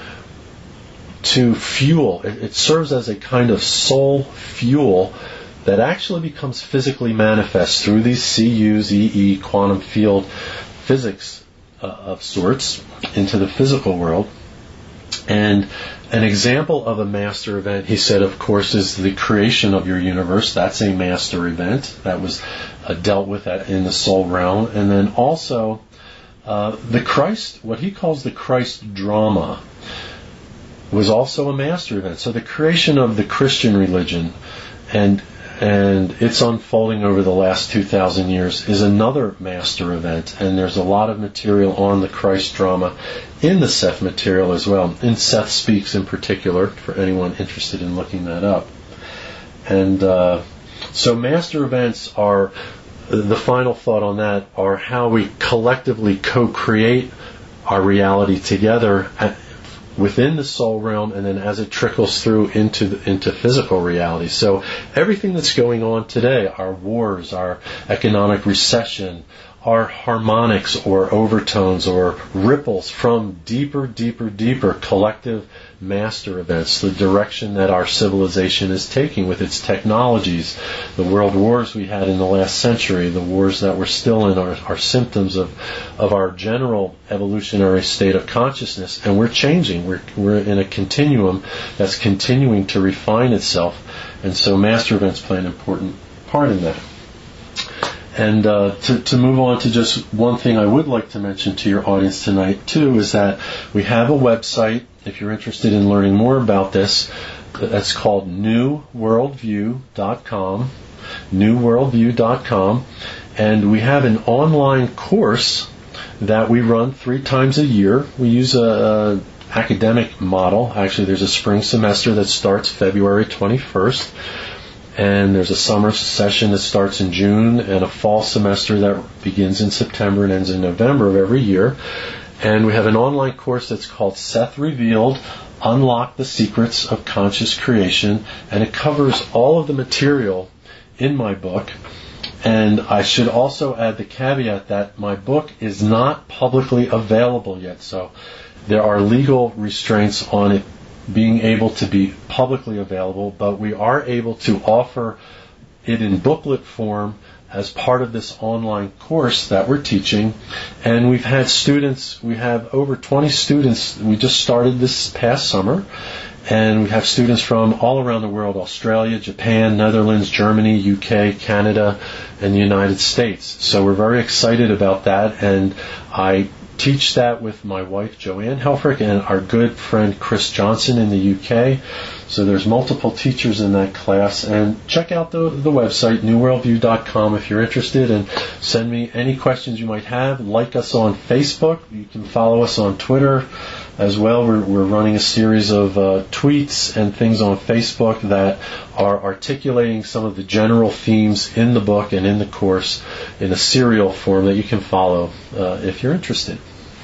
C: fuel. It serves as a kind of soul fuel that actually becomes physically manifest through these CUs, EE, quantum field physics of sorts into the physical world. And an example of a master event, he said, of course, is the creation of your universe. That's a master event that was dealt with in the soul realm. And then also the Christ, what he calls the Christ drama, was also a master event. So the creation of the Christian religion and its unfolding over the last 2,000 years is another master event. And there's a lot of material on the Christ drama in the Seth material as well. In Seth Speaks in particular, for anyone interested in looking that up. And so master events are, the final thought on that, are how we collectively co-create our reality together within the soul realm, and then as it trickles through into physical reality. So everything that's going on today, our wars, our economic recession, our harmonics or overtones or ripples from deeper collective master events, the direction that our civilization is taking with its technologies, the world wars we had in the last century, the wars that we're still in are symptoms of our general evolutionary state of consciousness, and we're changing. We're in a continuum that's continuing to refine itself, and so master events play an important part in that. And to move on to just one thing I would like to mention to your audience tonight, too, is that we have a website, if you're interested in learning more about this, that's called newworldview.com, newworldview.com, and we have an online course that we run 3 times a year. We use a academic model. Actually, there's a spring semester that starts February 21st. And there's a summer session that starts in June and a fall semester that begins in September and ends in November of every year. And we have an online course that's called Seth Revealed, Unlock the Secrets of Conscious Creation. And it covers all of the material in my book. And I should also add the caveat that my book is not publicly available yet. So there are legal restraints on it being able to be publicly available, but we are able to offer it in booklet form as part of this online course that we're teaching. And we've had students, we have over 20 students, we just started this past summer, and we have students from all around the world, Australia, Japan, Netherlands, Germany, UK, Canada, and the United States. So we're very excited about that, and I teach that with my wife, Joanne Helfrich, and our good friend Chris Johnson in the UK. So there's multiple teachers in that class. And check out the website, newworldview.com, if you're interested, and send me any questions you might have. Like us on Facebook. You can follow us on Twitter as well. We're running a series of tweets and things on Facebook that are articulating some of the general themes in the book and in the course in a serial form that you can follow if you're interested.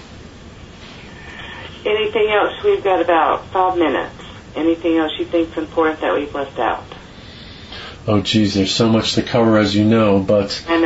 B: Anything else? We've got about 5 minutes. Anything else you think is important that we've left out?
C: Oh, geez, there's so much to cover, as you know, but
B: I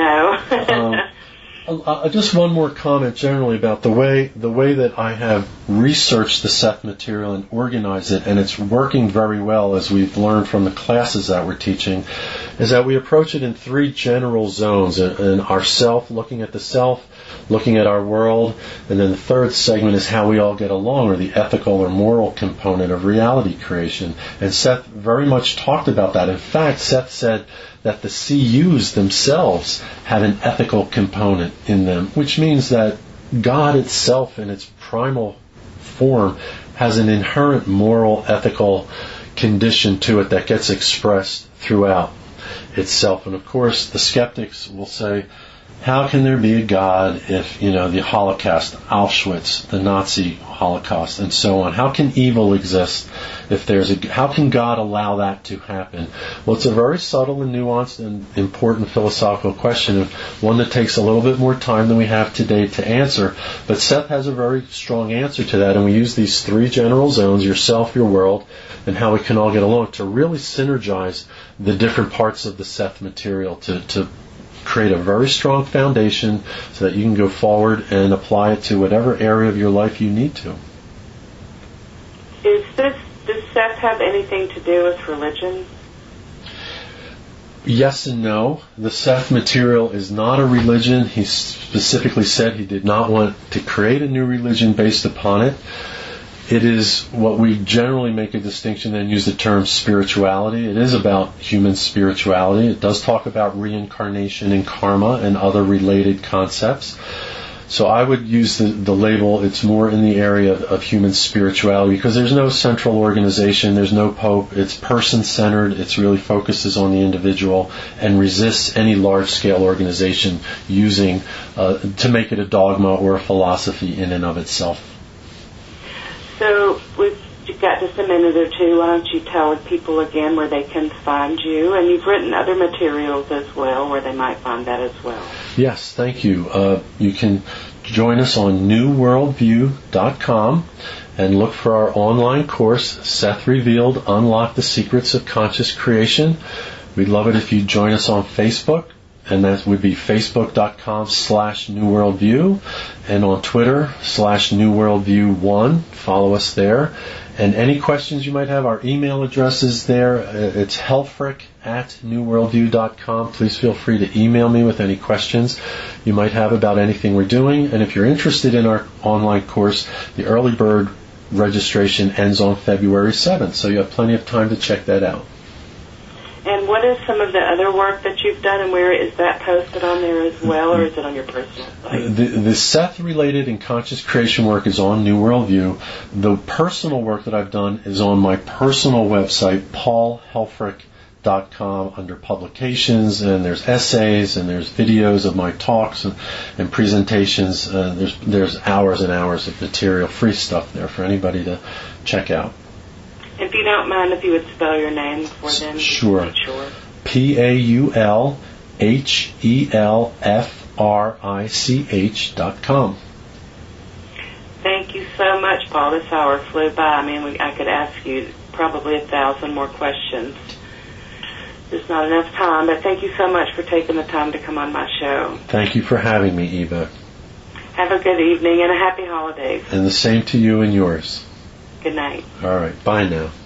B: know.
C: Just one more comment generally about the way that I have researched the Seth material and organized it, and it's working very well as we've learned from the classes that we're teaching, is that we approach it in 3 general zones, in our self, looking at the self, looking at our world, and then the third segment is how we all get along, or the ethical or moral component of reality creation. And Seth very much talked about that. In fact, Seth said that the CUs themselves have an ethical component in them, which means that God itself in its primal form has an inherent moral, ethical condition to it that gets expressed throughout itself. And of course, the skeptics will say, how can there be a God if, the Holocaust, Auschwitz, the Nazi Holocaust, and so on? How can evil exist if how can God allow that to happen? Well, it's a very subtle and nuanced and important philosophical question, one that takes a little bit more time than we have today to answer. But Seth has a very strong answer to that, and we use these 3 general zones, yourself, your world, and how we can all get along, to really synergize the different parts of the Seth material to create a very strong foundation so that you can go forward and apply it to whatever area of your life you need to.
B: Does Seth have anything to do with religion?
C: Yes and no. The Seth material is not a religion. He specifically said he did not want to create a new religion based upon it. It is what we generally make a distinction and use the term spirituality. It is about human spirituality. It does talk about reincarnation and karma and other related concepts. So I would use the label, it's more in the area of human spirituality, because there's no central organization, there's no pope, it's person-centered, it really focuses on the individual and resists any large-scale organization using to make it a dogma or a philosophy in and of itself.
B: So we've got just a minute or two. Why don't you tell people again where they can find you? And you've written other materials as well, where they might find that as well.
C: Yes, thank you. You can join us on newworldview.com and look for our online course, Seth Revealed, Unlock the Secrets of Conscious Creation. We'd love it if you join us on Facebook, and that would be facebook.com/newworldview, and on Twitter /newworldview1. Follow us there. And any questions you might have, our email address is there. It's helfrich@newworldview.com. Please feel free to email me with any questions you might have about anything we're doing. And if you're interested in our online course, the early bird registration ends on February 7th, so you have plenty of time to check that out.
B: And what is some of the other work that you've done, and where is that posted on there as well, or is it on your personal site?
C: The Seth-related and conscious creation work is on New Worldview. The personal work that I've done is on my personal website, paulhelfrich.com, under publications, and there's essays, and there's videos of my talks and presentations. There's hours and hours of material, free stuff there for anybody to check out.
B: If you don't mind, if you would spell your name for them.
C: Sure. PaulHelfrich.com.
B: Thank you so much, Paul. This hour flew by. I mean, I could ask you probably 1,000 more questions. There's not enough time, but thank you so much for taking the time to come on my show.
C: Thank you for having me, Eva.
B: Have a good evening and a happy holidays.
C: And the same to you and yours.
B: Good night.
C: All right. Bye now.